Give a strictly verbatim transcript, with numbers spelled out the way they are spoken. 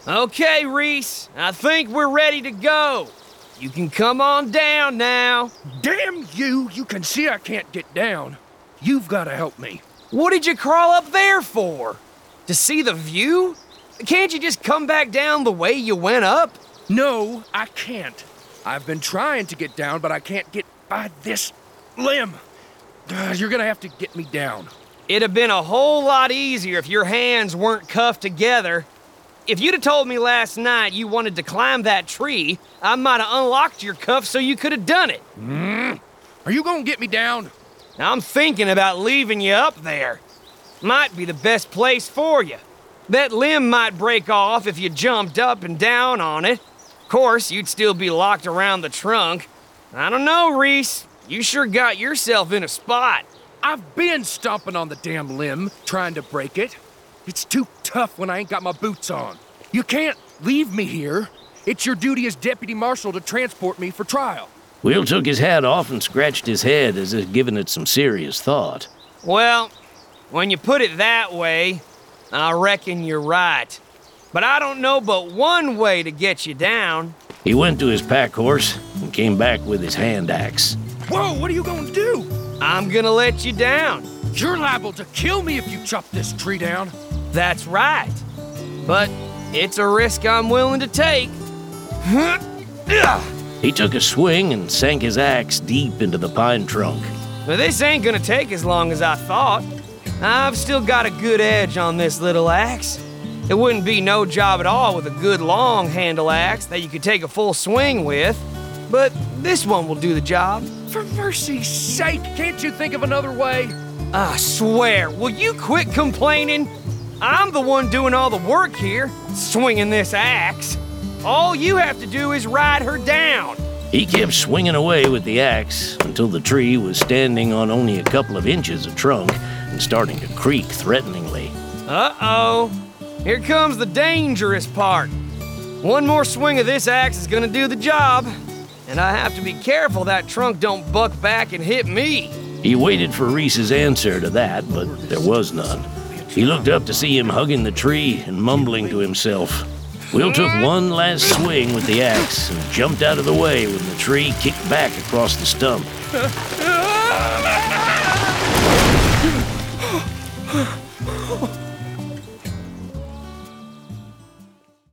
Okay, Reese, I think we're ready to go. You can come on down now. Damn you! You can see I can't get down. You've got to help me. What did you crawl up there for? To see the view? Can't you just come back down the way you went up? No, I can't. I've been trying to get down, but I can't get by this limb. Uh, you're gonna have to get me down. It'd have been a whole lot easier if your hands weren't cuffed together. If you'd have told me last night you wanted to climb that tree, I might have unlocked your cuffs so you could have done it. Mm. Are you gonna get me down? I'm thinking about leaving you up there. Might be the best place for you. That limb might break off if you jumped up and down on it. Of course, you'd still be locked around the trunk. I don't know, Reese. You sure got yourself in a spot. I've been stomping on the damn limb, trying to break it. It's too tough when I ain't got my boots on. You can't leave me here. It's your duty as deputy marshal to transport me for trial. Will took his hat off and scratched his head as if giving it some serious thought. Well, when you put it that way, I reckon you're right. But I don't know but one way to get you down. He went to his pack horse and came back with his hand axe. Whoa, what are you gonna do? I'm gonna let you down. You're liable to kill me if you chop this tree down. That's right. But it's a risk I'm willing to take. He took a swing and sank his axe deep into the pine trunk. But this ain't gonna take as long as I thought. I've still got a good edge on this little axe. It wouldn't be no job at all with a good long handle axe that you could take a full swing with. But this one will do the job. For mercy's sake, can't you think of another way? I swear, will you quit complaining? I'm the one doing all the work here, swinging this axe. All you have to do is ride her down. He kept swinging away with the axe until the tree was standing on only a couple of inches of trunk and starting to creak threateningly. Uh-oh. Here comes the dangerous part. One more swing of this axe is gonna do the job. And I have to be careful that trunk don't buck back and hit me. He waited for Reese's answer to that, but there was none. He looked up to see him hugging the tree and mumbling to himself. Will took one last swing with the axe and jumped out of the way when the tree kicked back across the stump.